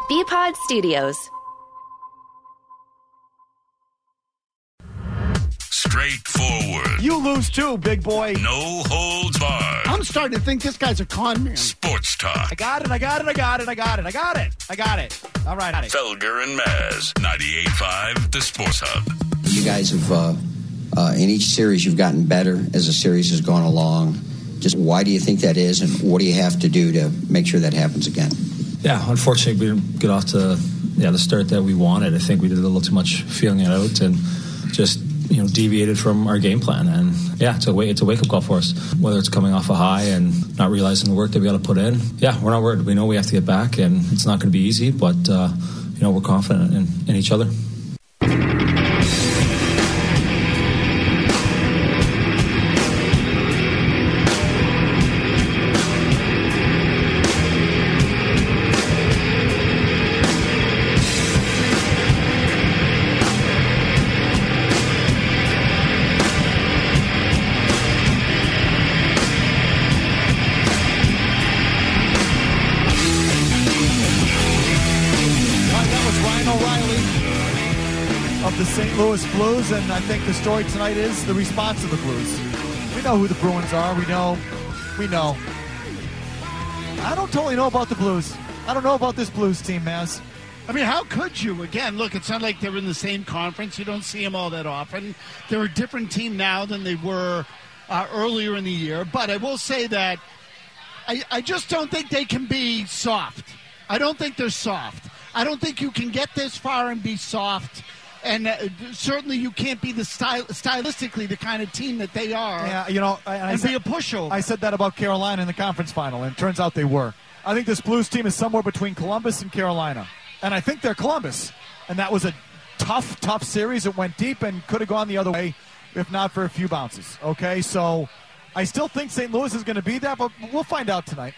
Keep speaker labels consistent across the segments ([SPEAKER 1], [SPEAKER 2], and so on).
[SPEAKER 1] BPod Studios.
[SPEAKER 2] Straightforward.
[SPEAKER 3] You lose too, big boy.
[SPEAKER 2] No holds barred.
[SPEAKER 4] I'm starting to think this guy's a con man.
[SPEAKER 2] Sports talk.
[SPEAKER 3] I got it. All right, honey.
[SPEAKER 2] Felger and Maz, 98.5, the Sports Hub.
[SPEAKER 5] You guys have, in each series, you've gotten better as the series has gone along. Just why do you think that is, and what do you have to do to make sure that happens again?
[SPEAKER 6] Yeah, unfortunately, we didn't get off to the start that we wanted. I think we did a little too much feeling it out and just deviated from our game plan. And it's a wake-up call for us, whether it's coming off a high and not realizing the work that we got to put in. Yeah, we're not worried. We know we have to get back, and it's not going to be easy, but we're confident in each other.
[SPEAKER 3] Louis Blues, and I think the story tonight is the response of the Blues. We know who the Bruins are. We know. I don't totally know about the Blues. I don't know about this Blues team, Maz.
[SPEAKER 4] I mean, how could you? Again, look, it's not like they're in the same conference. You don't see them all that often. They're a different team now than they were earlier in the year. But I will say that I just don't think they can be soft. I don't think they're soft. I don't think you can get this far and be soft. And certainly you can't be stylistically the kind of team that they are.
[SPEAKER 3] Yeah, and
[SPEAKER 4] be a pushover.
[SPEAKER 3] I said that about Carolina in the conference final, and it turns out they were. I think this Blues team is somewhere between Columbus and Carolina. And I think they're Columbus. And that was a tough series. It went deep and could have gone the other way if not for a few bounces. Okay, so I still think St. Louis is going to be that, but we'll find out tonight.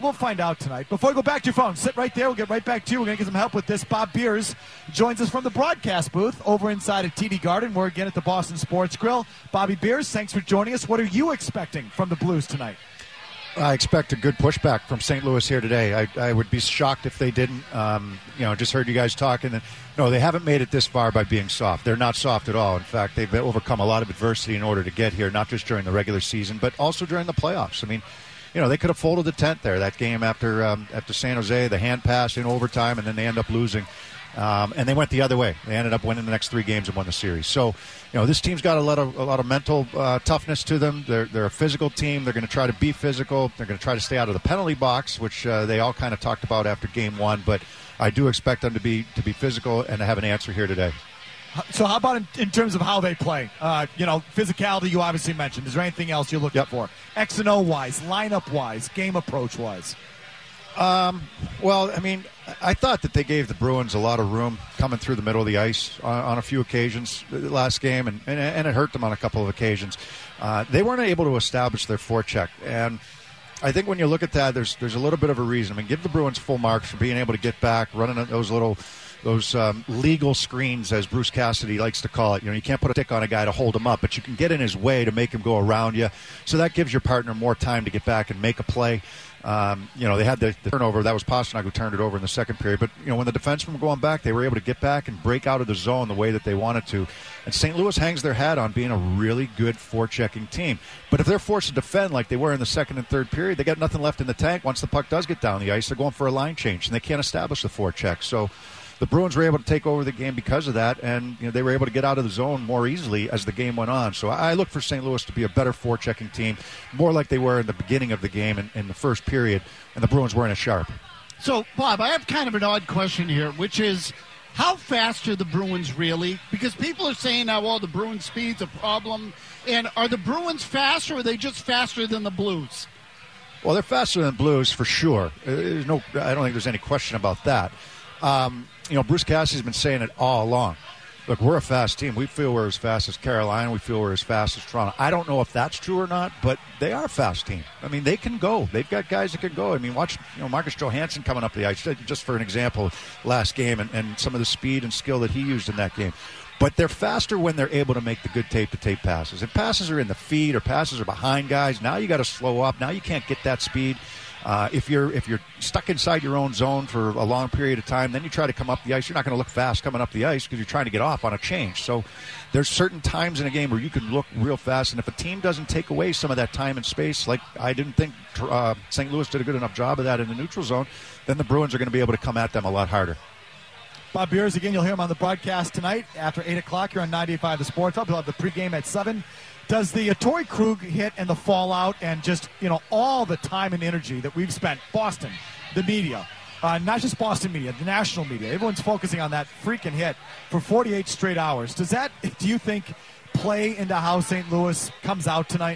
[SPEAKER 3] Before we go back to your phone, sit right there. We'll get right back to you. We're going to get some help with this. Bob Beers joins us from the broadcast booth over inside of TD Garden. We're again at the Boston Sports Grill. Bobby Beers, thanks for joining us. What are you expecting from the Blues tonight?
[SPEAKER 7] I expect a good pushback from St. Louis here today. I would be shocked if they didn't. Just heard you guys talking. And, no, they haven't made it this far by being soft. They're not soft at all. In fact, they've overcome a lot of adversity in order to get here, not just during the regular season, but also during the playoffs. I mean, they could have folded the tent there, that game after San Jose, the hand pass in overtime, and then they end up losing. And they went the other way. They ended up winning the next 3 games and won the series. So, this team's got a lot of mental toughness to them. They're a physical team. They're going to try to be physical. They're going to try to stay out of the penalty box, which they all kind of talked about after game 1. But I do expect them to be physical and to have an answer here today.
[SPEAKER 3] So how about in terms of how they play? Physicality you obviously mentioned. Is there anything else you're looking for? X and O wise, lineup wise, game approach wise?
[SPEAKER 7] Well, I mean, I thought that they gave the Bruins a lot of room coming through the middle of the ice on a few occasions last game, and it hurt them on a couple of occasions. They weren't able to establish their forecheck, and I think when you look at that, there's a little bit of a reason. I mean, give the Bruins full marks for being able to get back, running those legal screens, as Bruce Cassidy likes to call it. You can't put a stick on a guy to hold him up, but you can get in his way to make him go around you. So that gives your partner more time to get back and make a play. They had the turnover. That was Pastrnak who turned it over in the second period. But, when the defensemen were going back, they were able to get back and break out of the zone the way that they wanted to. And St. Louis hangs their hat on being a really good forechecking team. But if they're forced to defend like they were in the second and third period, they got nothing left in the tank. Once the puck does get down the ice, they're going for a line change, and they can't establish the forecheck. So the Bruins were able to take over the game because of that, and they were able to get out of the zone more easily as the game went on. So I look for St. Louis to be a better forechecking team, more like they were in the beginning of the game in the first period, and the Bruins weren't as sharp.
[SPEAKER 4] So, Bob, I have kind of an odd question here, which is, how fast are the Bruins really? Because people are saying now, the Bruins' speed's a problem. And are the Bruins fast, or are they just faster than the Blues?
[SPEAKER 7] Well, they're faster than Blues for sure. I don't think there's any question about that. Bruce Cassidy's been saying it all along. Look, we're a fast team. We feel we're as fast as Carolina. We feel we're as fast as Toronto. I don't know if that's true or not, but they are a fast team. I mean, they can go. They've got guys that can go. I mean, watch Marcus Johansson coming up the ice, just for an example, last game, and some of the speed and skill that he used in that game. But they're faster when they're able to make the good tape-to-tape passes. If passes are in the feet or passes are behind guys, now you got to slow up. Now you can't get that speed. If you're stuck inside your own zone for a long period of time, then you try to come up the ice. You're not going to look fast coming up the ice because you're trying to get off on a change. So there's certain times in a game where you can look real fast, and if a team doesn't take away some of that time and space, like I didn't think St. Louis did a good enough job of that in the neutral zone, then the Bruins are going to be able to come at them a lot harder.
[SPEAKER 3] Bob Beers, again, you'll hear him on the broadcast tonight after 8 o'clock. You're on 98.5 The Sports Hub. He'll have the pregame at 7. Does the Torrey Krug hit and the fallout and just, all the time and energy that we've spent, Boston, the media, not just Boston media, the national media, everyone's focusing on that freaking hit for 48 straight hours. Do you think, play into how St. Louis comes out tonight?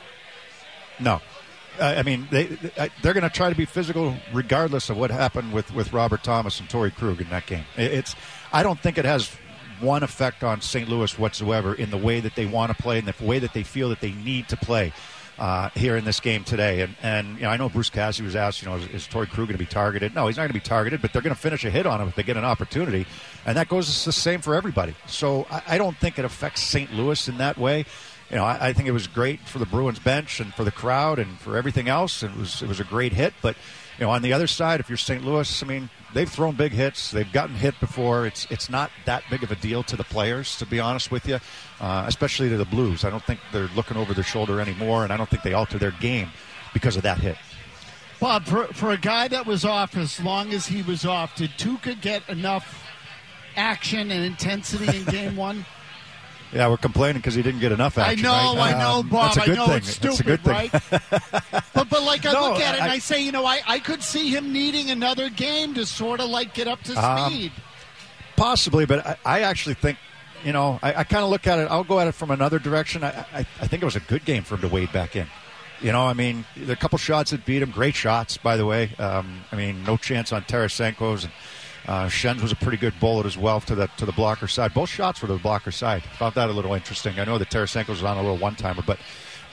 [SPEAKER 7] No. I mean, they're going to try to be physical regardless of what happened with Robert Thomas and Torrey Krug in that game. I don't think it has one effect on St. Louis whatsoever in the way that they want to play and the way that they feel that they need to play here in this game today. And I know Bruce Cassidy was asked, is Torrey Krug going to be targeted? No, he's not going to be targeted, but they're going to finish a hit on him if they get an opportunity. And that goes the same for everybody. So I don't think it affects St. Louis in that way. I think it was great for the Bruins bench and for the crowd and for everything else. It was a great hit. But, on the other side, if you're St. Louis, I mean, they've thrown big hits. They've gotten hit before. It's not that big of a deal to the players, to be honest with you, especially to the Blues. I don't think they're looking over their shoulder anymore, and I don't think they alter their game because of that hit.
[SPEAKER 4] Bob, for a guy that was off as long as he was off, did Tuukka get enough action and intensity in Game 1?
[SPEAKER 7] Yeah, we're complaining because he didn't get enough action.
[SPEAKER 4] I know, Bob.
[SPEAKER 7] That's a good
[SPEAKER 4] I know
[SPEAKER 7] thing.
[SPEAKER 4] it's stupid,
[SPEAKER 7] a good thing.
[SPEAKER 4] right? but I look at it and I say, I could see him needing another game to sort of get up to speed.
[SPEAKER 7] Possibly, but I actually think, I kind of look at it. I'll go at it from another direction. I think it was a good game for him to wade back in. I mean, there are a couple shots that beat him. Great shots, by the way. No chance on Tarasenko's. Schenn was a pretty good bullet as well to the blocker side. Both shots were to the blocker side. Found that a little interesting. I know that Tarasenko was on a little one-timer, but,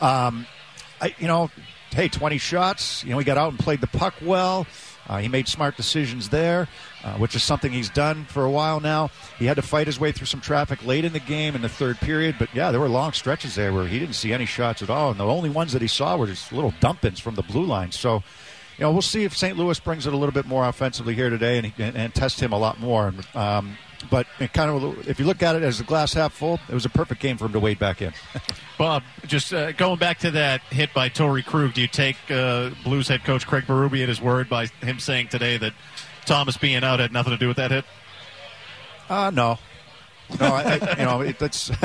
[SPEAKER 7] 20 shots. He got out and played the puck well. He made smart decisions there, which is something he's done for a while now. He had to fight his way through some traffic late in the game in the third period, but, yeah, there were long stretches there where he didn't see any shots at all, and the only ones that he saw were just little dump-ins from the blue line. So, we'll see if St. Louis brings it a little bit more offensively here today and test him a lot more. But if you look at it as the glass half full, it was a perfect game for him to wade back in.
[SPEAKER 1] Bob, just going back to that hit by Torrey Krug, do you take Blues head coach Craig Berube at his word by him saying today that Thomas being out had nothing to do with that hit?
[SPEAKER 7] No. That's.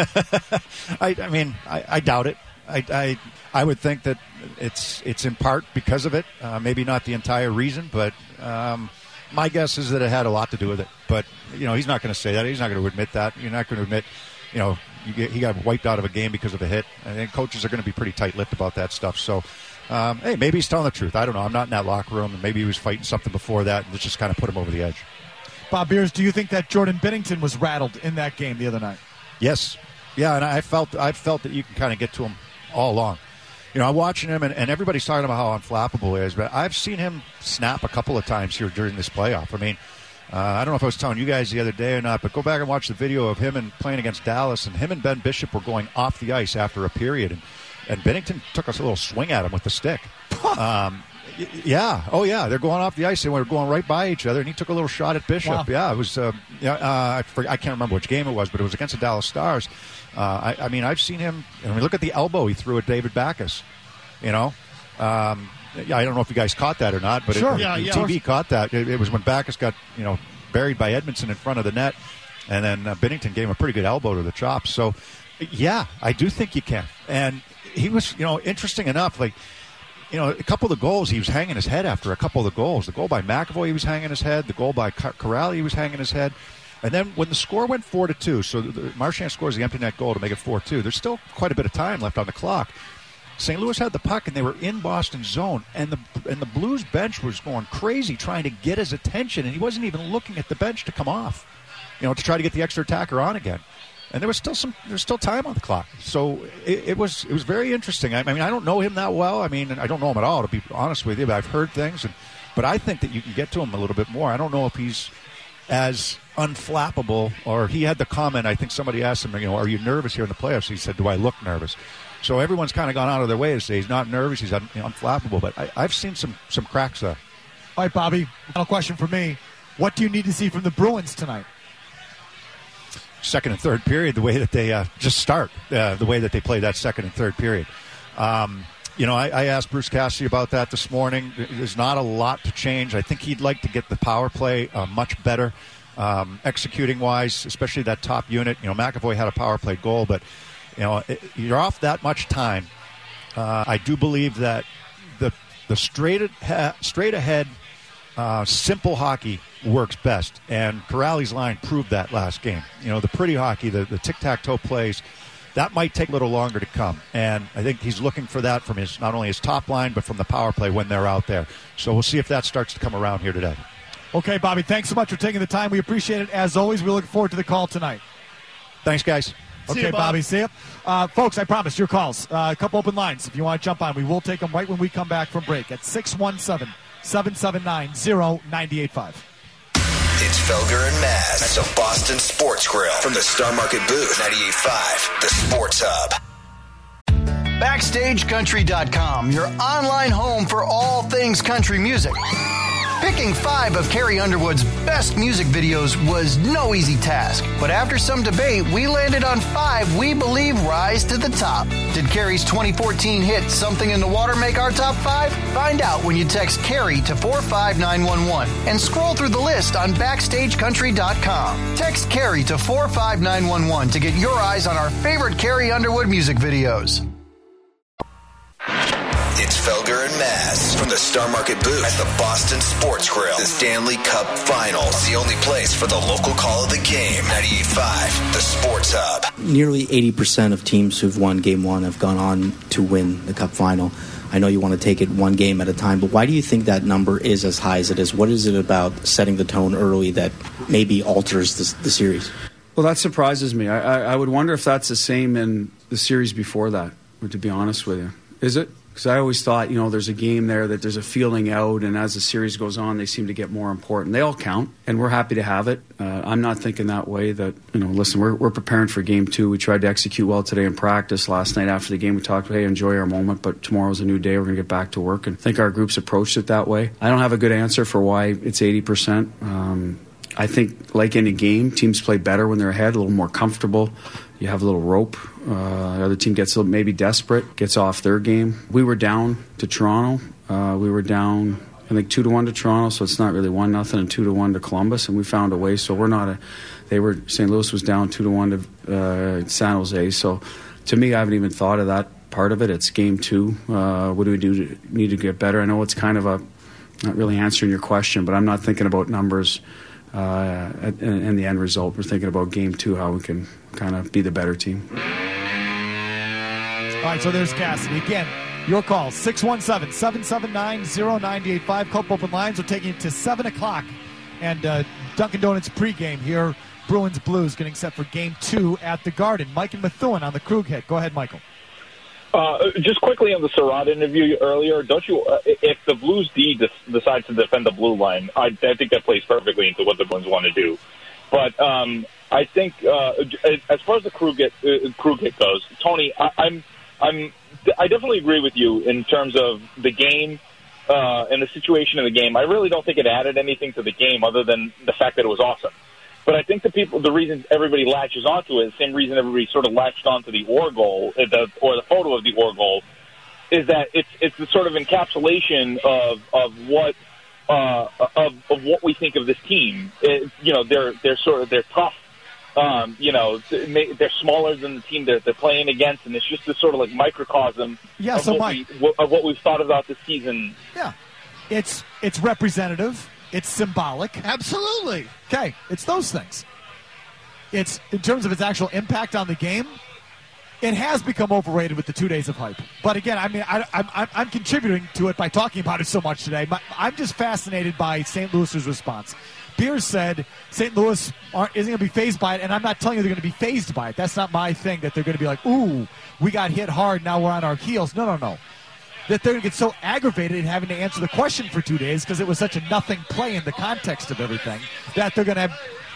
[SPEAKER 7] I doubt it. I would think that it's in part because of it. Maybe not the entire reason, but my guess is that it had a lot to do with it. But he's not going to say that. He's not going to admit that. You're not going to admit, he got wiped out of a game because of a hit. I think coaches are going to be pretty tight-lipped about that stuff. So, hey, maybe he's telling the truth. I don't know. I'm not in that locker room, and maybe he was fighting something before that, and this just kind of put him over the edge.
[SPEAKER 3] Bob Beers, do you think that Jordan Binnington was rattled in that game the other night?
[SPEAKER 7] Yes. Yeah, and I felt that you can kind of get to him all along. I'm watching him, and everybody's talking about how unflappable he is, but I've seen him snap a couple of times here during this playoff. I mean, I don't know if I was telling you guys the other day or not, but go back and watch the video of him and playing against Dallas, and him and Ben Bishop were going off the ice after a period, and Binnington took a little swing at him with the stick. Yeah. Oh, yeah. They're going off the ice. They were going right by each other, and he took a little shot at Bishop. Wow. Yeah, it was. I can't remember which game it was, but it was against the Dallas Stars. I've seen him. Look at the elbow he threw at David Backes. I don't know if you guys caught that or not, but
[SPEAKER 3] sure.
[SPEAKER 7] TV caught that. It was when Backes got buried by Edmondson in front of the net, and then Binnington gave him a pretty good elbow to the chops. So, yeah, I do think you can. And he was, interesting enough, a couple of the goals, he was hanging his head after a couple of the goals. The goal by McAvoy, he was hanging his head. The goal by Corrali, he was hanging his head. And then when the score went 4-2, so Marchand scores the empty net goal to make it 4-2, there's still quite a bit of time left on the clock. St. Louis had the puck, and they were in Boston's zone, and the Blues bench was going crazy trying to get his attention, and he wasn't even looking at the bench to come off, to try to get the extra attacker on again. And there was still time on the clock. So it was very interesting. I don't know him that well. I don't know him at all, to be honest with you, but I've heard things. But I think that you can get to him a little bit more. I don't know if he's as unflappable, or he had the comment, I think somebody asked him, are you nervous here in the playoffs? He said, do I look nervous? So everyone's kind of gone out of their way to say he's not nervous, he's unflappable. But I've seen some cracks there.
[SPEAKER 3] All right, Bobby, final question for me. What do you need to see from the Bruins tonight?
[SPEAKER 7] Second and third period, the way that they just start, the way that they play that second and third period. I asked Bruce Cassidy about that this morning. There's not a lot to change. I think he'd like to get the power play much better, executing-wise, especially that top unit. McAvoy had a power play goal, but you're off that much time. I do believe that the straight ahead, simple hockey works best, and Corrali's line proved that last game. The pretty hockey, the tic-tac-toe plays, that might take a little longer to come, and I think he's looking for that from not only his top line, but from the power play when they're out there. So we'll see if that starts to come around here today.
[SPEAKER 3] Okay, Bobby, thanks so much for taking the time. We appreciate it. As always, we look forward to the call tonight.
[SPEAKER 7] Thanks, guys.
[SPEAKER 3] Okay, Bobby, see you. Folks, I promise, your calls. A couple open lines. If you want to jump on, we will take them right when we come back from break at 617-779-0985.
[SPEAKER 8] It's Felger and Maz at the Boston Sports Grill from the Star Market booth, 98.5, the Sports Hub.
[SPEAKER 9] BackstageCountry.com, your online home for all things country music. Picking 5 of Carrie Underwood's best music videos was no easy task, but after some debate, we landed on 5 we believe rise to the top. Did Carrie's 2014 hit Something in the Water make our top 5? Find out when you text Carrie to 45911 and scroll through the list on BackstageCountry.com. Text Carrie to 45911 to get your eyes on our favorite Carrie Underwood music videos.
[SPEAKER 8] It's Felger and Maz from the Star Market booth at the Boston Sports Grill. The Stanley Cup Finals, the only place for the local call of the game. 98.5, the Sports Hub.
[SPEAKER 10] Nearly 80% of teams who've won Game 1 have gone on to win the Cup Final. I know you want to take it one game at a time, but why do you think that number is as high as it is? What is it about setting the tone early that maybe alters the series?
[SPEAKER 11] Well, that surprises me. I would wonder if that's the same in the series before that, to be honest with you. Is it? Because I always thought, there's a game there that there's a feeling out, and as the series goes on, they seem to get more important. They all count, and we're happy to have it. I'm not thinking that way that, listen, we're preparing for Game 2. We tried to execute well today in practice. Last night after the game, we talked, hey, enjoy our moment, but tomorrow's a new day. We're going to get back to work, and I think our group's approached it that way. I don't have a good answer for why it's 80%. I think, like any game, teams play better when they're ahead, a little more comfortable. You have a little rope. The other team gets maybe desperate, gets off their game. We were down to Toronto. We were down, I think, 2-1 to Toronto, so it's not really 1-0 and 2-1 to Columbus, and we found a way. So we're not St. Louis was down 2-1 to San Jose. So to me, I haven't even thought of that part of it. It's Game 2. What do we do need to get better? I know it's kind of not really answering your question, but I'm not thinking about numbers and the end result. We're thinking about Game 2, how we can kind of be the better team.
[SPEAKER 3] All right, so there's Cassidy. Again, your call, 617-779-0985. Couple open lines. We're taking it to 7 o'clock. And Dunkin' Donuts pregame here. Bruins Blues getting set for Game 2 at the Garden. Mike and Methuen on the Krug hit. Go ahead, Michael.
[SPEAKER 12] Just quickly on the Surratt interview earlier, don't you? If the Blues D decides to defend the blue line, I think that plays perfectly into what the Bruins want to do. But I think as far as the Krug hit goes, Tony, I definitely agree with you in terms of the game and the situation of the game. I really don't think it added anything to the game other than the fact that it was awesome. But I think the reason everybody latches onto it, the same reason everybody sort of latched onto the Orr goal, or the photo of the Orr goal, is that it's the sort of encapsulation of what we think of this team. They're tough. They're smaller than the team they're playing against, and it's just this sort of like microcosm of what we've thought about this season.
[SPEAKER 3] Yeah, it's representative. It's symbolic.
[SPEAKER 4] Absolutely.
[SPEAKER 3] Okay, it's those things. It's in terms of its actual impact on the game, it has become overrated with the 2 days of hype. But again, I mean, I'm contributing to it by talking about it so much today. I'm just fascinated by St. Louis's response. Beers said St. Louis isn't going to be fazed by it, and I'm not telling you they're going to be fazed by it. That's not my thing, that they're going to be like, ooh, we got hit hard, now we're on our heels. No. That they're going to get so aggravated in having to answer the question for 2 days because it was such a nothing play in the context of everything that they're going to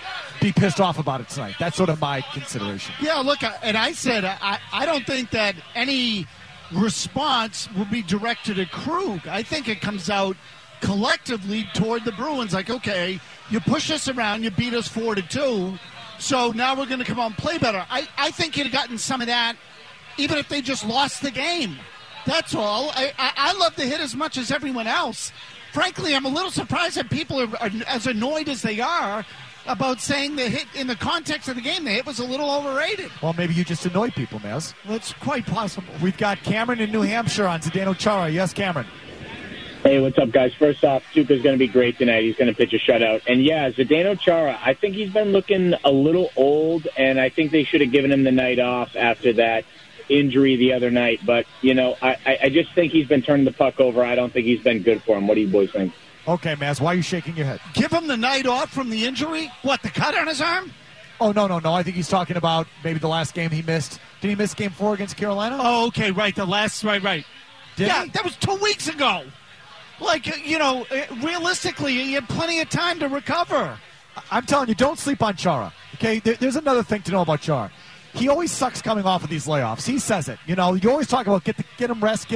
[SPEAKER 3] be pissed off about it tonight. That's sort of my consideration.
[SPEAKER 4] Yeah, look, and I said I don't think that any response will be directed at Krug. I think it comes out collectively toward the Bruins, like, okay, you push us around, you beat us 4-2, so now we're going to come out and play better. I think you'd have gotten some of that even if they just lost the game. That's all. I love the hit as much as everyone else. Frankly, I'm a little surprised that people are as annoyed as they are about saying the hit in the context of the game. The hit was a little overrated.
[SPEAKER 3] Well, maybe you just annoy people, Maz.
[SPEAKER 4] That's quite possible.
[SPEAKER 3] We've got Cameron in New Hampshire on Zdeno Chara. Yes, Cameron.
[SPEAKER 13] Hey, what's up, guys? First off, Tuukka's going to be great tonight. He's going to pitch a shutout. And, yeah, Zdeno Chara, I think he's been looking a little old, and I think they should have given him the night off after that injury the other night. But, you know, I just think he's been turning the puck over. I don't think he's been good for him. What do you boys think?
[SPEAKER 3] Okay, Maz, why are you shaking your head?
[SPEAKER 4] Give him the night off from the injury? What, the cut on his arm?
[SPEAKER 3] Oh, no. I think he's talking about maybe the last game he missed. Did he miss Game 4 against Carolina?
[SPEAKER 4] Oh, okay, right. The last, right.
[SPEAKER 3] Did he?
[SPEAKER 4] That was 2 weeks ago. Like, you know, realistically, he had plenty of time to recover.
[SPEAKER 3] I'm telling you, don't sleep on Chara. Okay, there's another thing to know about Chara. He always sucks coming off of these layoffs. He says it. You know, you always talk about get him rest.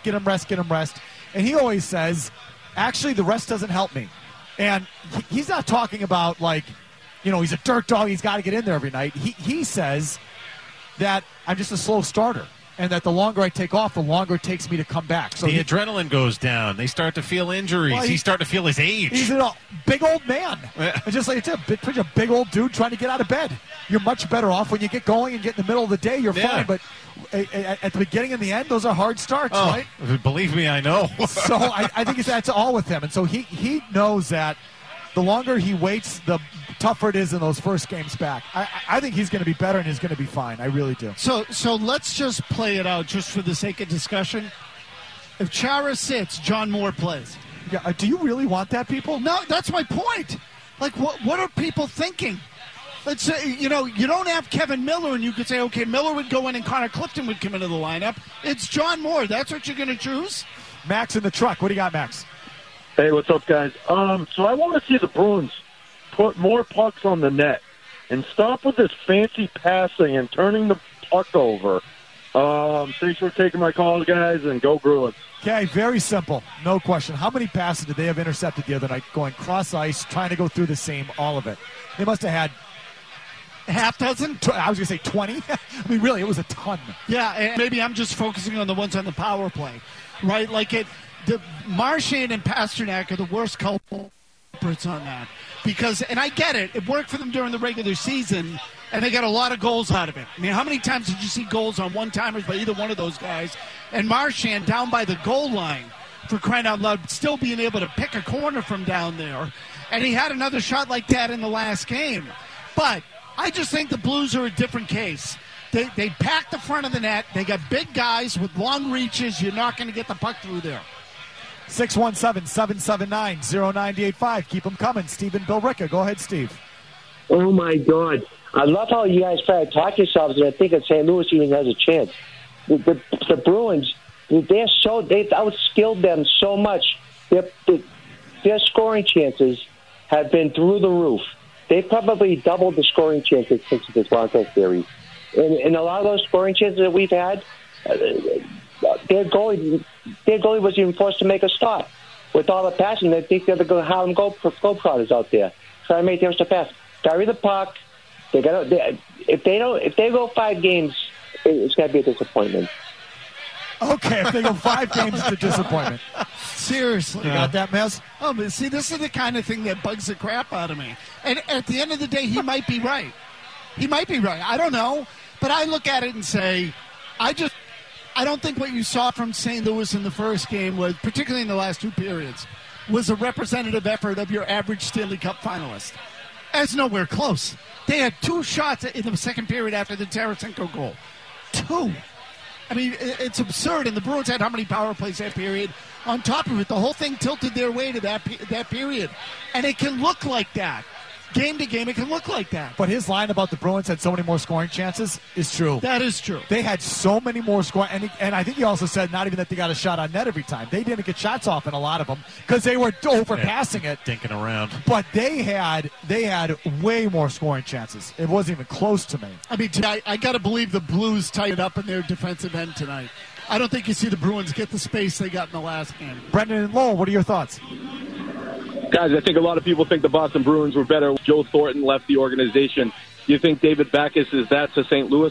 [SPEAKER 3] And he always says, actually, the rest doesn't help me. And he's not talking about, like, you know, he's a dirt dog. He's got to get in there every night. He says that I'm just a slow starter. And that the longer I take off, the longer it takes me to come back. So
[SPEAKER 1] the adrenaline goes down. They start to feel injuries.
[SPEAKER 3] Well,
[SPEAKER 1] he's starting to feel his age.
[SPEAKER 3] He's a big old man.
[SPEAKER 1] Yeah.
[SPEAKER 3] It's just like it's a big old dude trying to get out of bed. You're much better off when you get going and get in the middle of the day. You're fine. But at the beginning and the end, those are hard starts, right?
[SPEAKER 1] Believe me, I know.
[SPEAKER 3] So I think that's all with him. And so he knows that the longer he waits, the tougher it is in those first games back. I think he's going to be better and he's going to be fine. I really do.
[SPEAKER 4] So let's just play it out just for the sake of discussion. If Chara sits, John Moore plays.
[SPEAKER 3] Yeah. Do you really want that, people?
[SPEAKER 4] No, that's my point. Like, what are people thinking? Let's say, you know, you don't have Kevin Miller and you could say, okay, Miller would go in and Connor Clifton would come into the lineup. It's John Moore. That's what you're going to choose?
[SPEAKER 3] Max in the truck. What do you got, Max?
[SPEAKER 14] Hey, what's up, guys? So I want to see the Bruins put more pucks on the net and stop with this fancy passing and turning the puck over. Thanks for taking my calls, guys, and go Bruins.
[SPEAKER 3] Okay, very simple. No question. How many passes did they have intercepted the other night going cross ice, trying to go through the seam, all of it? They must have had
[SPEAKER 4] half dozen?
[SPEAKER 3] I was going to say 20. I mean, really, it was a ton.
[SPEAKER 4] Yeah, and maybe I'm just focusing on the ones on the power play, right? Like the Marchand and Pasternak are the worst culprits on that. Because, and I get it, it worked for them during the regular season, and they got a lot of goals out of it. I mean, how many times did you see goals on one-timers by either one of those guys? And Marchand down by the goal line, for crying out loud, still being able to pick a corner from down there. And he had another shot like that in the last game. But I just think the Blues are a different case. They pack the front of the net. They got big guys with long reaches. You're not going to get the puck through there.
[SPEAKER 3] 617-779-0985. Keep them coming. Steve and Bill Ricca. Go ahead, Steve.
[SPEAKER 15] Oh, my God. I love how you guys try to talk yourselves, and I think that St. Louis even has a chance. The Bruins, they've outskilled them so much. Their scoring chances have been through the roof. They probably doubled the scoring chances since the Toronto series. And a lot of those scoring chances that we've had, their goalie was even forced to make a stop. With all the passing, they think they're going to have them go prodders out there. Try to make them to pass. Carry the puck. If they go 5 games, it's going to be a disappointment.
[SPEAKER 3] Okay, if they go 5 games, it's a disappointment.
[SPEAKER 4] Seriously.
[SPEAKER 3] You got that, Mez?
[SPEAKER 4] Oh, but see, this is the kind of thing that bugs the crap out of me. And at the end of the day, he might be right. He might be right. I don't know. But I look at it and say, I don't think what you saw from St. Louis in the first game was, particularly in the last 2 periods, was a representative effort of your average Stanley Cup finalist. That's nowhere close. They had 2 shots in the second period after the Tarasenko goal. 2. I mean, it's absurd. And the Bruins had how many power plays that period? On top of it, the whole thing tilted their way to that period. And it can look like that. game to game, it can look like that.
[SPEAKER 3] But his line about the Bruins had so many more scoring chances is true.
[SPEAKER 4] That is true.
[SPEAKER 3] They had so many more scoring, and I think he also said not even that they got a shot on net every time. They didn't get shots off in a lot of them because they were overpassing it,
[SPEAKER 1] dinking around.
[SPEAKER 3] But they had way more scoring chances. It wasn't even close to me.
[SPEAKER 4] I mean, I got to believe the Blues tightened up in their defensive end tonight. I don't think you see the Bruins get the space they got in the last game.
[SPEAKER 3] Brendan and Lowell, what are your thoughts?
[SPEAKER 16] Guys, I think a lot of people think the Boston Bruins were better when Joe Thornton left the organization. Do you think David Backes is that to St. Louis?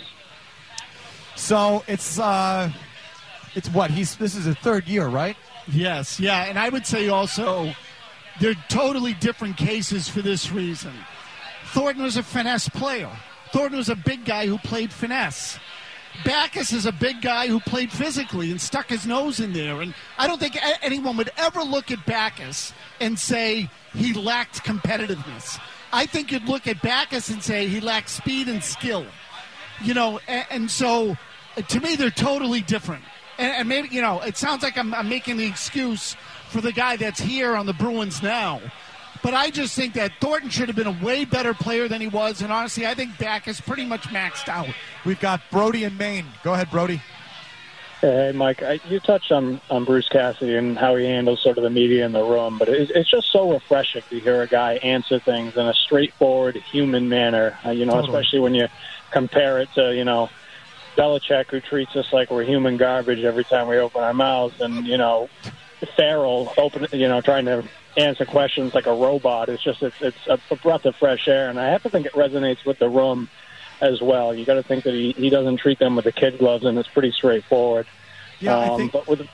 [SPEAKER 3] So it's what? This is his third year, right?
[SPEAKER 4] Yes, yeah. And I would say also they're totally different cases for this reason. Thornton was a finesse player. Thornton was a big guy who played finesse. Backes is a big guy who played physically and stuck his nose in there. And I don't think anyone would ever look at Backes and say he lacked competitiveness. I think you'd look at Backes and say he lacked speed and skill. You know, and so to me they're totally different. And maybe, you know, it sounds like I'm making the excuse for the guy that's here on the Bruins now. But I just think that Thornton should have been a way better player than he was. And honestly, I think Backes pretty much maxed out.
[SPEAKER 3] We've got Brody in Maine. Go ahead, Brody.
[SPEAKER 17] Hey, Mike, you touched on Bruce Cassidy and how he handles sort of the media in the room. But it's just so refreshing to hear a guy answer things in a straightforward, human manner, especially when you compare it to, Belichick, who treats us like we're human garbage every time we open our mouths. And, Farrell trying to answer questions like a robot. It's a breath of fresh air, and I have to think it resonates with the room as well. You got to think that he doesn't treat them with the kid gloves, and it's pretty straightforward.
[SPEAKER 3] Yeah,
[SPEAKER 17] I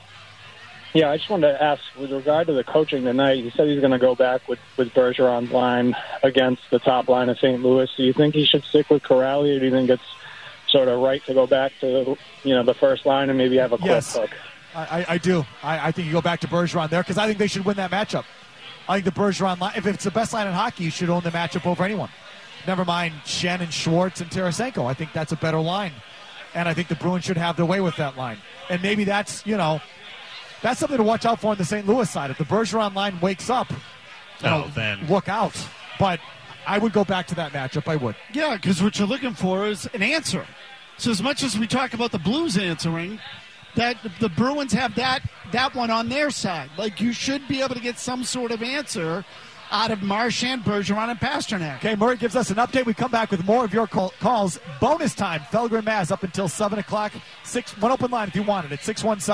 [SPEAKER 17] just wanted to ask with regard to the coaching tonight. He said he's going to go back with Bergeron's line against the top line of St. Louis. Do you think he should stick with Corrali, or do you think it's sort of right to go back to the first line and maybe have a quick hook?
[SPEAKER 3] I do. I think you go back to Bergeron there because I think they should win that matchup. I think the Bergeron line, if it's the best line in hockey, you should own the matchup over anyone. Never mind Shannon, Schwartz, and Tarasenko. I think that's a better line. And I think the Bruins should have their way with that line. And maybe that's something to watch out for on the St. Louis side. If the Bergeron line wakes up,
[SPEAKER 1] then
[SPEAKER 3] look out. But I would go back to that matchup. I would.
[SPEAKER 4] Yeah, because what you're looking for is an answer. So as much as we talk about the Blues answering, that the Bruins have that one on their side. Like, you should be able to get some sort of answer out of Marchand, Bergeron, and Pasternak.
[SPEAKER 3] Okay, Murray gives us an update. We come back with more of your calls. Bonus time, Felger and Maz up until 7 o'clock. One open line if you want it at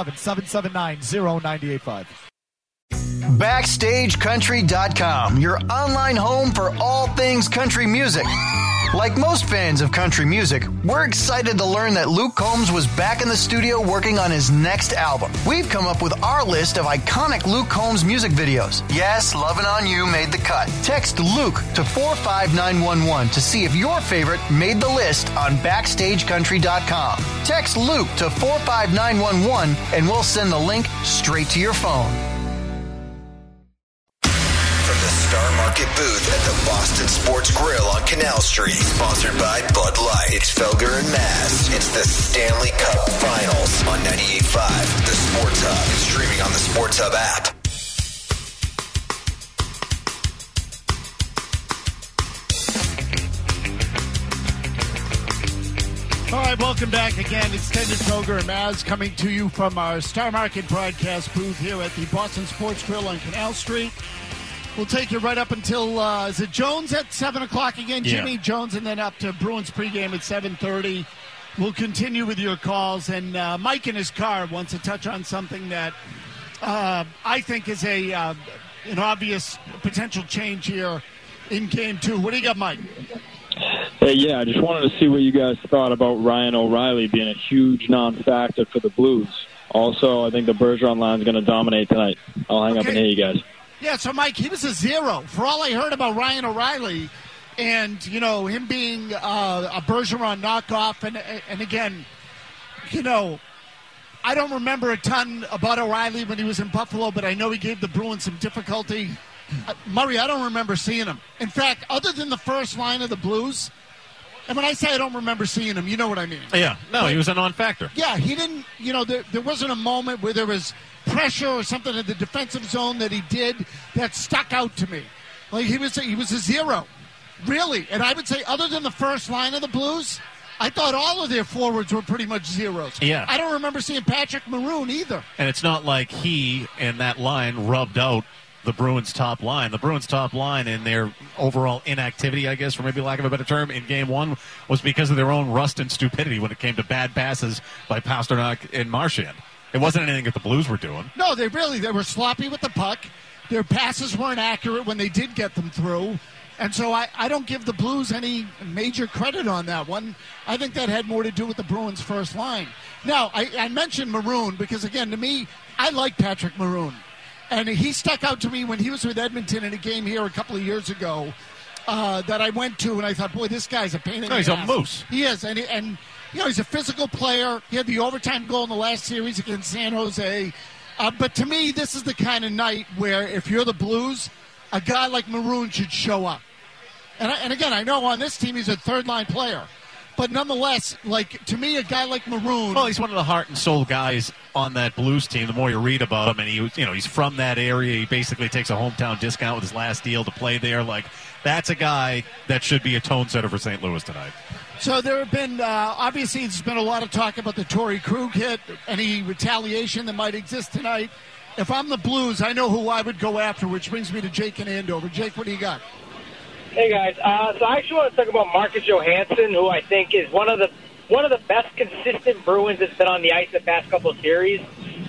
[SPEAKER 3] 617-779-0985.
[SPEAKER 9] BackstageCountry.com, your online home for all things country music. Like most fans of country music, we're excited to learn that Luke Combs was back in the studio working on his next album. We've come up with our list of iconic Luke Combs music videos. Yes, Lovin' On You made the cut. Text Luke to 45911 to see if your favorite made the list on BackstageCountry.com. Text Luke to 45911 and we'll send the link straight to your phone.
[SPEAKER 8] Star Market booth at the Boston Sports Grill on Canal Street. Sponsored by Bud Light. It's Felger and Maz. It's the Stanley Cup Finals on 98.5, the Sports Hub. And streaming on the Sports Hub app.
[SPEAKER 4] All right, welcome back again. Extended Felger and Maz coming to you from our Star Market broadcast booth here at the Boston Sports Grill on Canal Street. We'll take you right up until, is it Jones at 7 o'clock again, Jimmy? Yeah. Jones, and then up to Bruins pregame at 7:30. We'll continue with your calls. And Mike in his car wants to touch on something that I think is an obvious potential change here in Game 2. What do you got, Mike?
[SPEAKER 18] Hey, I just wanted to see what you guys thought about Ryan O'Reilly being a huge non-factor for the Blues. Also, I think the Bergeron line is going to dominate tonight. I'll hang up and hear you guys.
[SPEAKER 4] Yeah, so, Mike, he was a zero. For all I heard about Ryan O'Reilly and, him being a Bergeron knockoff, and again, I don't remember a ton about O'Reilly when he was in Buffalo, but I know he gave the Bruins some difficulty. Murray, I don't remember seeing him. In fact, other than the first line of the Blues, and when I say I don't remember seeing him, you know what I mean.
[SPEAKER 1] Yeah, no, he was a non-factor.
[SPEAKER 4] Yeah, he didn't, there wasn't a moment where there was pressure or something in the defensive zone that he did that stuck out to me. Like he was a zero. Really? And I would say other than the first line of the Blues, I thought all of their forwards were pretty much zeros.
[SPEAKER 1] Yeah.
[SPEAKER 4] I don't remember seeing Patrick Maroon either.
[SPEAKER 1] And it's not like he and that line rubbed out the Bruins' top line. The Bruins' top line and their overall inactivity, I guess, for maybe lack of a better term, in Game 1 was because of their own rust and stupidity when it came to bad passes by Pasternak and Marchand. It wasn't anything that the Blues were doing.
[SPEAKER 4] No, they were sloppy with the puck. Their passes weren't accurate when they did get them through. And so I don't give the Blues any major credit on that one. I think that had more to do with the Bruins' first line. Now, I mentioned Maroon because, again, to me, I like Patrick Maroon. And he stuck out to me when he was with Edmonton in a game here a couple of years ago that I went to, and I thought, boy, this guy's a pain in the ass.
[SPEAKER 1] He's a moose.
[SPEAKER 4] He is, and you know, he's a physical player. He had the overtime goal in the last series against San Jose. But to me, this is the kind of night where if you're the Blues, a guy like Maroon should show up. And again, I know on this team he's a third-line player. But nonetheless, like, to me, a guy like Maroon...
[SPEAKER 1] Well, he's one of the heart and soul guys on that Blues team. The more you read about him, and he's from that area. He basically takes a hometown discount with his last deal to play there. Like, that's a guy that should be a tone setter for St. Louis tonight.
[SPEAKER 4] So there have been, obviously, there's been a lot of talk about the Torrey Krug hit, any retaliation that might exist tonight. If I'm the Blues, I know who I would go after, which brings me to Jake in Andover. Jake, what do you got?
[SPEAKER 19] Hey guys, so I actually want to talk about Marcus Johansson, who I think is one of the best consistent Bruins that's been on the ice the past couple of series.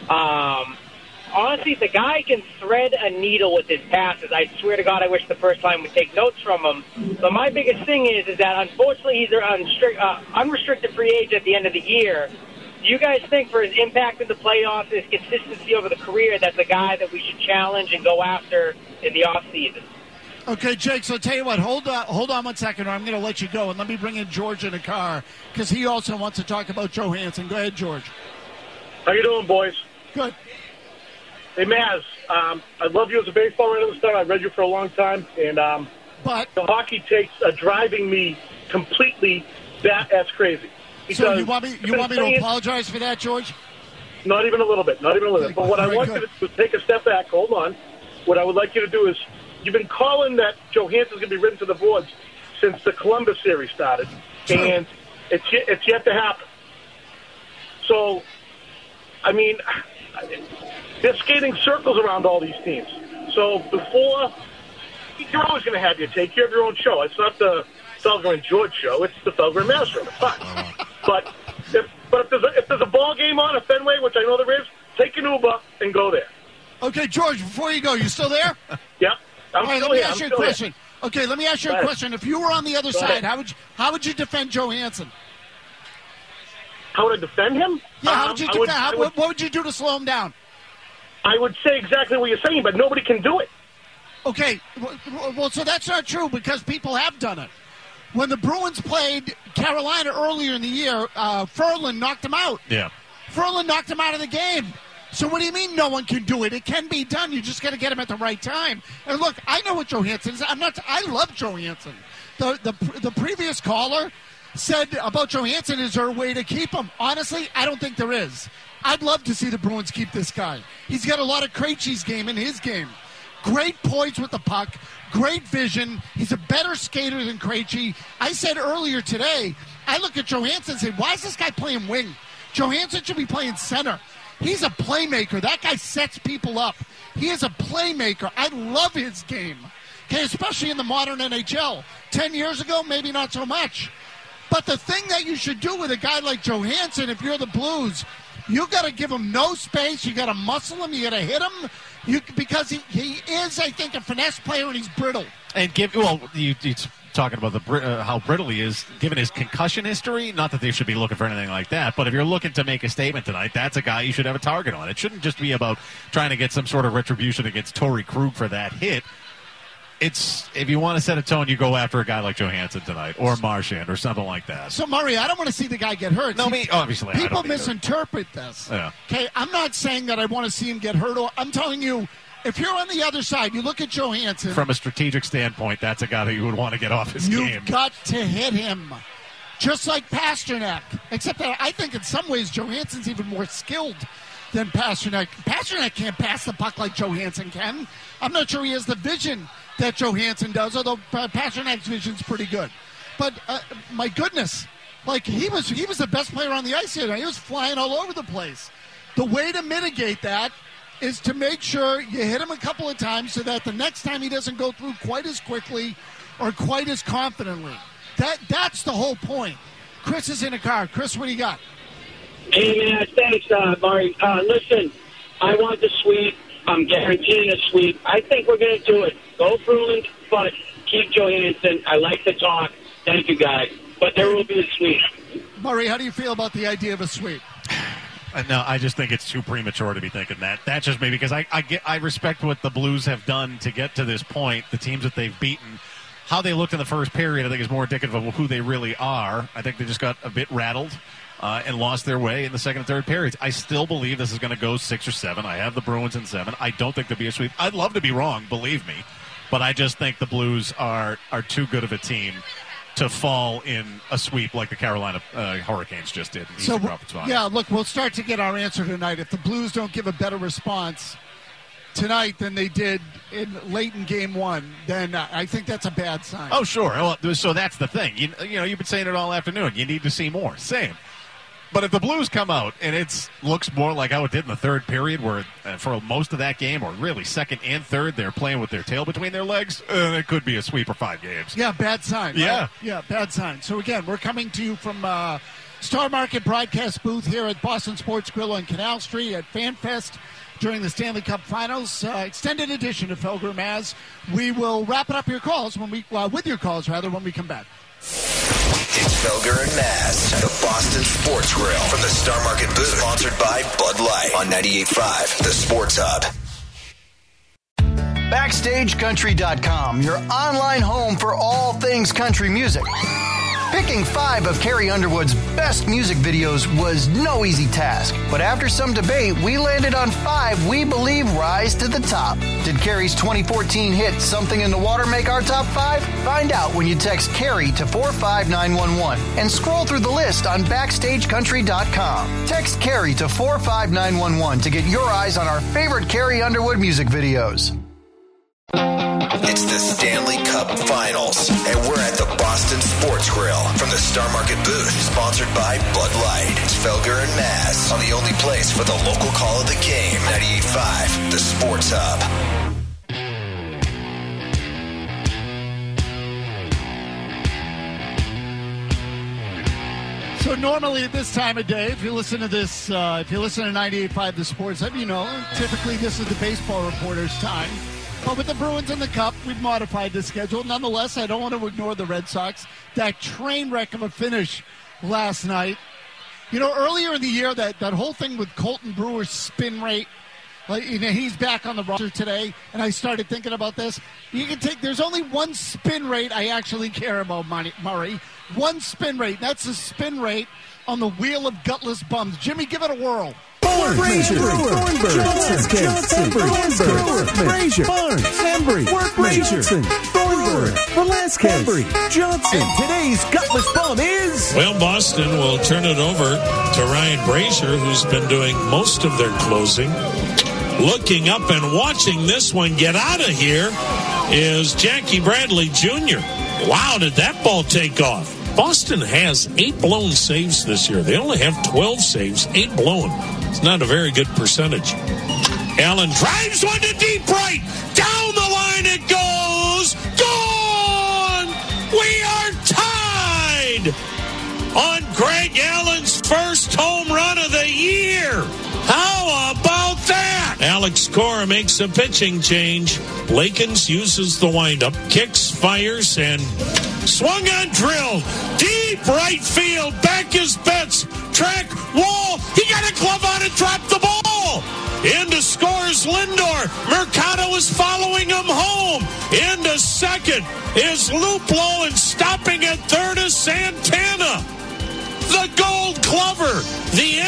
[SPEAKER 19] Honestly, the guy can thread a needle with his passes. I swear to God, I wish the first line would take notes from him. But my biggest thing is that unfortunately he's an unrestricted free agent at the end of the year. Do you guys think for his impact in the playoffs, his consistency over the career, that's a guy that we should challenge and go after in the offseason?
[SPEAKER 4] Okay, Jake, so tell you what, hold on 1 second, or I'm going to let you go, and let me bring in George in the car, because he also wants to talk about Johansson. Go ahead, George.
[SPEAKER 14] How you doing, boys?
[SPEAKER 4] Good.
[SPEAKER 14] Hey, Maz, I love you as a baseball writer. I've read you for a long time, and
[SPEAKER 4] but
[SPEAKER 14] the hockey takes are driving me completely that's crazy.
[SPEAKER 4] So you want me to apologize for that, George?
[SPEAKER 14] Not even a little bit. Not even a little bit. But what I want you to do is take a step back. Hold on. What I would like you to do is, you've been calling that Johansson's going to be written to the boards since the Columbus series started, and it's yet to happen. So, I mean, they're skating circles around all these teams. So before, you're always going to have your take. You have your own show. It's not the Felger and George show. It's the Felger and Maz show. It's fine. But if there's a ball game on at Fenway, which I know there is, take an Uber and go there.
[SPEAKER 4] Okay, George, before you go, you still there?
[SPEAKER 14] Yep.
[SPEAKER 4] All right, let me ask you a question. Okay, let me ask you a question. If you were on the other side, how would you defend Johansson?
[SPEAKER 14] How would I defend him?
[SPEAKER 4] Yeah, how would you defend? What would you do to slow him down?
[SPEAKER 14] I would say exactly what you're saying, but nobody can do it.
[SPEAKER 4] Okay, well, so that's not true because people have done it. When the Bruins played Carolina earlier in the year, Ferland knocked them out.
[SPEAKER 1] Yeah.
[SPEAKER 4] Ferland knocked him out of the game. So what do you mean no one can do it? It can be done. You just got to get him at the right time. And look, I know what Johansson is. I love Johansson. The previous caller said about Johansson, is there a way to keep him? Honestly, I don't think there is. I'd love to see the Bruins keep this guy. He's got a lot of Krejci's game in his game. Great poise with the puck. Great vision. He's a better skater than Krejci. I said earlier today, I look at Johansson and say, why is this guy playing wing? Johansson should be playing center. He's a playmaker. That guy sets people up. He is a playmaker. I love his game, okay, especially in the modern NHL. 10 years ago, maybe not so much. But the thing that you should do with a guy like Johansson, if you're the Blues, you got to give him no space. You got to muscle him. You got to hit him because he is, I think, a finesse player, and he's brittle.
[SPEAKER 1] And you talking about how brittle he is, given his concussion history. Not that they should be looking for anything like that, but if you're looking to make a statement tonight, that's a guy you should have a target on. It shouldn't just be about trying to get some sort of retribution against Torrey Krug for that hit. It's, if you want to set a tone, you go after a guy like Johansson tonight, or Marchand, or something like that.
[SPEAKER 4] So, Murray, I don't want to see the guy get hurt.
[SPEAKER 1] No, obviously,
[SPEAKER 4] people misinterpret this.
[SPEAKER 1] Yeah.
[SPEAKER 4] Okay, I'm not saying that I want to see him get hurt. I'm telling you, if you're on the other side, you look at Johansson.
[SPEAKER 1] From a strategic standpoint, that's a guy that you would want to get off his game.
[SPEAKER 4] You've got to hit him. Just like Pasternak. Except that I think in some ways Johansson's even more skilled than Pasternak. Pasternak can't pass the puck like Johansson can. I'm not sure he has the vision that Johansson does, although Pasternak's vision's pretty good. But my goodness, like he was the best player on the ice here. He was flying all over the place. The way to mitigate that is to make sure you hit him a couple of times so that the next time he doesn't go through quite as quickly or quite as confidently. That's the whole point. Chris is in a car. Chris, what do you got?
[SPEAKER 20] Hey, man, thanks, Murray. Listen, I want the sweep. I'm guaranteeing a sweep. I think we're going to do it. Go Bruins, but keep Johansson. I like the talk. Thank you, guys. But there will be a sweep.
[SPEAKER 4] Murray, how do you feel about the idea of a sweep?
[SPEAKER 1] No, I just think it's too premature to be thinking that. That's just me because I respect what the Blues have done to get to this point, the teams that they've beaten. How they looked in the first period, I think, is more indicative of who they really are. I think they just got a bit rattled and lost their way in the second and third periods. I still believe this is going to go 6 or 7. I have the Bruins in 7. I don't think there'll be a sweep. I'd love to be wrong, believe me, but I just think the Blues are too good of a team to fall in a sweep like the Carolina Hurricanes just did in the Eastern Conference Finals.
[SPEAKER 4] Yeah, look, we'll start to get our answer tonight. If the Blues don't give a better response tonight than they did late in Game 1, then I think that's a bad sign.
[SPEAKER 1] Oh, sure. Well, so that's the thing. You know, you've been saying it all afternoon. You need to see more. Same. But if the Blues come out and it looks more like how it did in the third period, where for most of that game, or really second and third, they're playing with their tail between their legs, it could be a sweep for 5 games.
[SPEAKER 4] Yeah, bad sign. Right?
[SPEAKER 1] Yeah.
[SPEAKER 4] Yeah, bad sign. So, again, we're coming to you from Star Market broadcast booth here at Boston Sports Grill on Canal Street at FanFest during the Stanley Cup Finals. Extended edition of Felger and Maz. We will wrap it up your calls when we come back.
[SPEAKER 8] It's Felger and Maz, the Boston Sports Grill from the Star Market booth, sponsored by Bud Light on 98.5, the Sports Hub.
[SPEAKER 9] BackstageCountry.com, your online home for all things country music. Picking 5 of Carrie Underwood's best music videos was no easy task, but after some debate, we landed on 5 we believe rise to the top. Did Carrie's 2014 hit Something in the Water make our top 5? Find out when you text Carrie to 45911 and scroll through the list on BackstageCountry.com. Text Carrie to 45911 to get your eyes on our favorite Carrie Underwood music videos.
[SPEAKER 8] It's the Stanley Cup Finals, and we're at the Boston Sports Grill from the Star Market booth, sponsored by Bud Light. It's Felger and Maz on the only place for the local call of the game, 98.5, the Sports Hub.
[SPEAKER 4] So normally at this time of day, if you listen to this, if you listen to 98.5 The Sports Hub, you know, typically this is the baseball reporter's time. But with the Bruins in the Cup, we've modified the schedule. Nonetheless, I don't want to ignore the Red Sox. That train wreck of a finish last night. You know, earlier in the year, that whole thing with Colton Brewer's spin rate, like, you know, he's back on the roster today, and I started thinking about this. There's only one spin rate I actually care about, Murray. One spin rate. That's the spin rate on the wheel of gutless bums. Jimmy, give it a whirl.
[SPEAKER 21] Frazier, Thornburg, Johnson, Frazier, Barnes, Embry, Johnson, Thornburg, Velasquez, Johnson. And today's gutless bum is...
[SPEAKER 22] Well, Boston will turn it over to Ryan Brazier, who's been doing most of their closing. Looking up and watching this one get out of here is Jackie Bradley Jr. Wow, did that ball take off? Boston has 8 blown saves this year. They only have 12 saves, 8 blown. It's not a very good percentage. Allen drives one to deep right. Down the line it goes. Gone! We are tied on Greg Allen's first home run of the year. How about that? Alex Cora makes a pitching change. Lakins uses the windup, kicks, fires, and swung on drill. Deep right field. Back is Betts. Track, wall. He got a glove on it, dropped the ball. Into scores Lindor. Mercado is following him home. Into second is Luplow, and stopping at third is Santana. The Gold Glover, the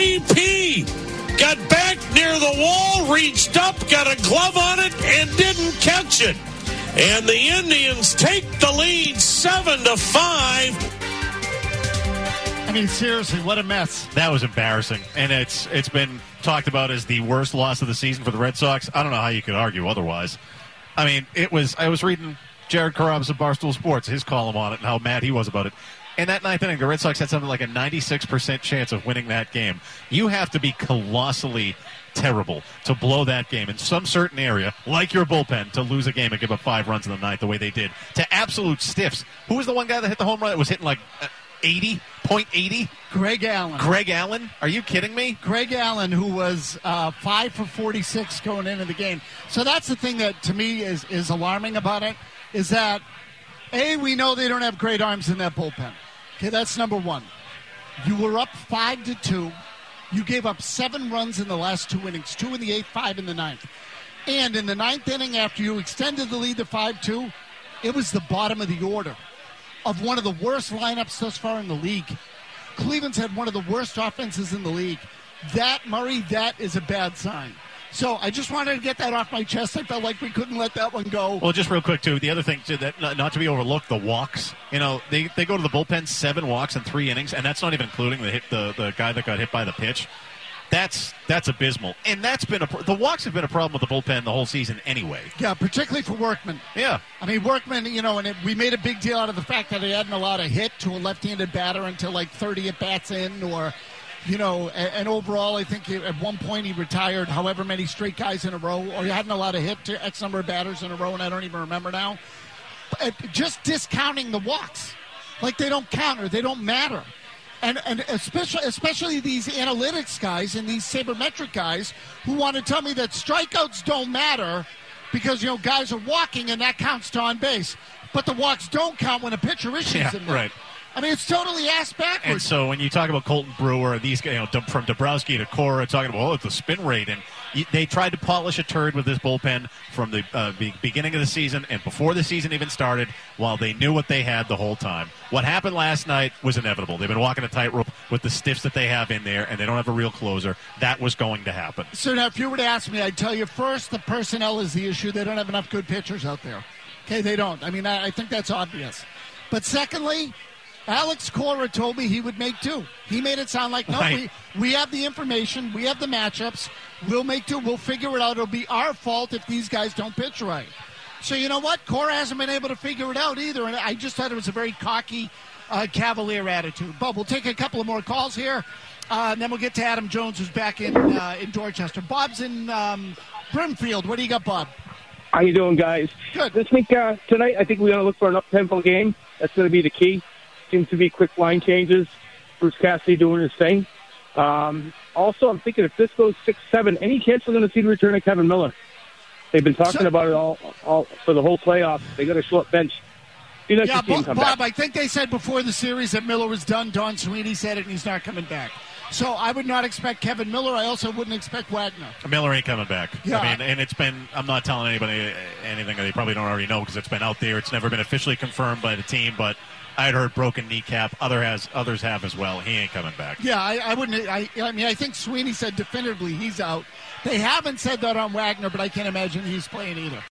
[SPEAKER 22] MVP. Got back near the wall, reached up, got a glove on it, and didn't catch it. And the Indians take the lead 7-5.
[SPEAKER 4] I mean, seriously, what a mess.
[SPEAKER 1] That was embarrassing. And it's been talked about as the worst loss of the season for the Red Sox. I don't know how you could argue otherwise. I mean, I was reading Jared Carrabis of Barstool Sports, his column on it, and how mad he was about it. In that ninth inning, the Red Sox had something like a 96% chance of winning that game. You have to be colossally terrible to blow that game in some certain area, like your bullpen, to lose a game and give up 5 runs in the ninth the way they did. To absolute stiffs. Who was the one guy that hit the home run that was hitting like 80?
[SPEAKER 4] Greg Allen.
[SPEAKER 1] Greg Allen? Are you kidding me?
[SPEAKER 4] Greg Allen, who was 5 for 46 going into the game. So that's the thing that, to me, is alarming about it, is that, A, we know they don't have great arms in that bullpen. Okay, that's number one. You were up 5-2. You gave up 7 runs in the last 2 innings, 2 in the 8th, 5 in the 9th. And in the 9th inning, after you extended the lead to 5-2, it was the bottom of the order of one of the worst lineups thus far in the league. Cleveland's had one of the worst offenses in the league. That, Murray, that is a bad sign. So I just wanted to get that off my chest. I felt like we couldn't let that one go.
[SPEAKER 1] Well, just real quick, too, the other thing, too, that not to be overlooked, the walks. You know, they go to the bullpen, 7 walks in 3 innings, and that's not even including the guy that got hit by the pitch. That's abysmal. And that's been the walks have been a problem with the bullpen the whole season anyway.
[SPEAKER 4] Yeah, particularly for Workman.
[SPEAKER 1] Yeah.
[SPEAKER 4] I mean, Workman, you know, and we made a big deal out of the fact that he hadn't allowed a hit to a left-handed batter until like 30 at-bats in, or, you know, and overall I think at one point he retired however many straight guys in a row, or he hadn't allowed a hit to X number of batters in a row, and I don't even remember now. Just discounting the walks. Like they don't count or they don't matter. And especially these analytics guys and these sabermetric guys who want to tell me that strikeouts don't matter because, you know, guys are walking and that counts to on base. But the walks don't count when a pitcher issues in there.
[SPEAKER 1] Right.
[SPEAKER 4] I mean, it's totally ass backwards.
[SPEAKER 1] And so when you talk about Colton Brewer, these guys, you know, from Dombrowski to Cora, talking about, it's the spin rate, and they tried to polish a turd with this bullpen from the beginning of the season and before the season even started, while they knew what they had the whole time. What happened last night was inevitable. They've been walking a tightrope with the stiffs that they have in there, and they don't have a real closer. That was going to happen.
[SPEAKER 4] So now, if you were to ask me, I'd tell you first, the personnel is the issue. They don't have enough good pitchers out there. Okay, they don't. I mean, I think that's obvious. But secondly, Alex Cora told me he would make 2. He made it sound like, no, right. we have the information. We have the matchups. We'll make 2. We'll figure it out. It'll be our fault if these guys don't pitch right. So you know what? Cora hasn't been able to figure it out either, and I just thought it was a very cocky, cavalier attitude. But we'll take a couple of more calls here, and then we'll get to Adam Jones, who's back in Dorchester. Bob's in Brimfield. What do you got, Bob?
[SPEAKER 2] How you doing, guys?
[SPEAKER 4] Good.
[SPEAKER 2] This week, tonight, I think we're going to look for an up-tempo game. That's going to be the key. Seems to be quick line changes. Bruce Cassidy doing his thing. Also, I'm thinking if this goes 6-7, any chance we're going to see the return of Kevin Miller? They've been talking about it all for the whole playoffs. They got a short bench.
[SPEAKER 4] Yeah, Bob, I think they said before the series that Miller was done. Don Sweeney said it, and he's not coming back. So I would not expect Kevin Miller. I also wouldn't expect Wagner.
[SPEAKER 1] Miller ain't coming back.
[SPEAKER 4] Yeah.
[SPEAKER 1] I mean, and it's been, I'm not telling anybody anything that they probably don't already know because it's been out there. It's never been officially confirmed by the team, but I had heard broken kneecap. Others have as well. He ain't coming back.
[SPEAKER 4] Yeah, I wouldn't. I mean, I think Sweeney said definitively he's out. They haven't said that on Wagner, but I can't imagine he's playing either.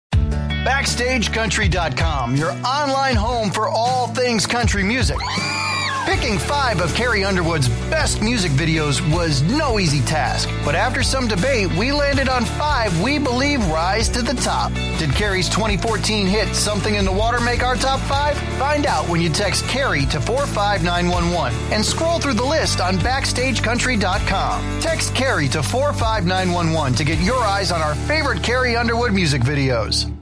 [SPEAKER 9] BackstageCountry.com, your online home for all things country music. Picking 5 of Carrie Underwood's best music videos was no easy task. But after some debate, we landed on 5 we believe rise to the top. Did Carrie's 2014 hit Something in the Water make our top 5? Find out when you text Carrie to 45911 and scroll through the list on BackstageCountry.com. Text Carrie to 45911 to get your eyes on our favorite Carrie Underwood music videos.